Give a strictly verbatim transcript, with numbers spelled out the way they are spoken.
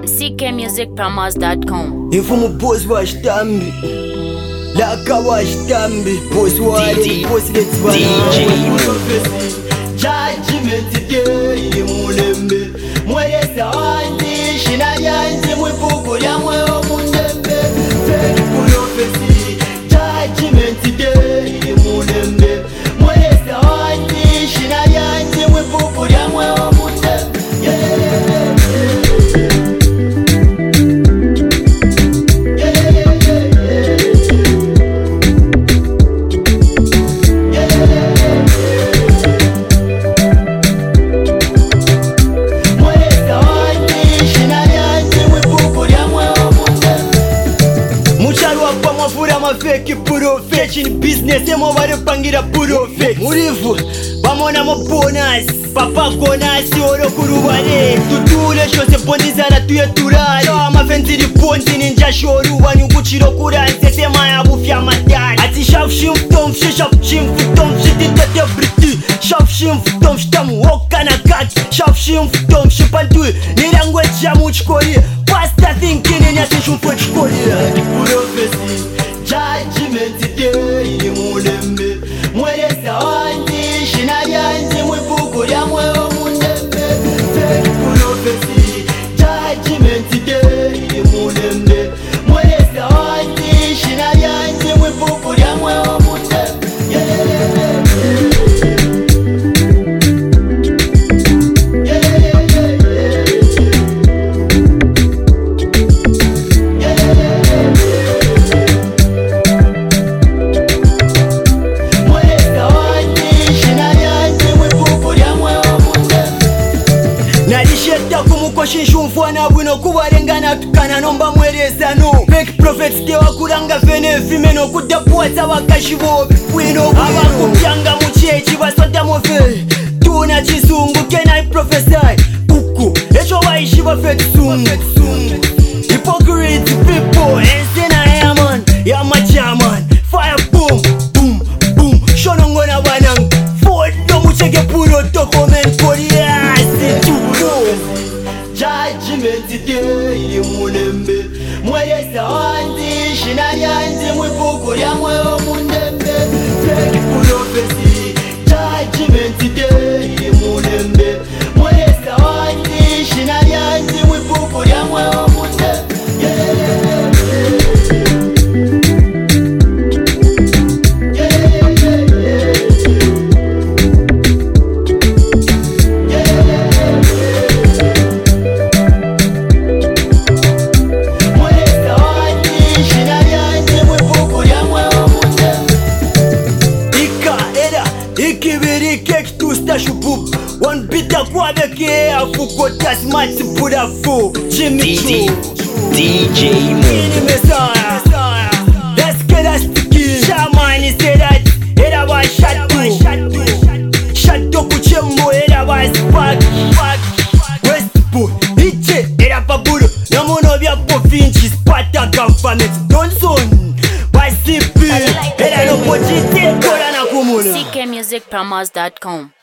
C K music promos dot com. Informo boss wastambi Laka wastambi boss wale boss let's D J Judgment day imulembe Mweye sawandi shina yanzi mwipuku ya mwe omundembe Fake prophecy Judgment day imulembe Mweye sawandi shina yanzi mwipuku ya mwe omundembe Yeah fake puro fake in business emo wale pangira puro fake murivu bamona mo bonus papa konasi oro kurubale tutule shose bondi zara tuye turale ama ventiri bondi ninja shoru wani ukuchiro kuranse sema ya bufya matani ati shaf shim tom shaf shim tom shiti tete briti shaf shim tom shtamu okana kat shaf shim tom shipantu nirangwe chamu chkori pasta thinking in yasi shumpo chkori puro fake Judgment day imulembe Mwere sawandi shina yanzi mwipuku ya mwe omundembe Fake prophecy Judgment day imulembe Mwere sawandi shina yanzi mwipuku ya mwe omundembe Yeah Shinshumfwana bwino kubarengana tukana nomba mwerezano Fake prophets te wakuranga vene vimeno kudapuwaza wakashibo bwino abakupyanga muchechi basoda move tuna chizungu can I prophesy kuku echo waishiba fake sungu hypocrite people ensena ya man ya machaman fire boom boom boom shonongona banang fodo mucheke puro document koriasi tuko Judgment day imulembe Mweye sawandi shina yanzi mwipuku ya mwe omundembe Fake prophecy Judgment day imulembe Mweye sawandi shina yanzi mwipuku ya mwe omundembe Yeah One bit of water care for good as much to put up for Jimmy D J Messiah. Let's get us to kill. Shaman is say that it was shot to shot to Kuchembo, it was fuck Westport, Hitche, it up a buru. No more of your province, Sparta government. Don't son by C P. It I don't put it in. C K music promos dot com.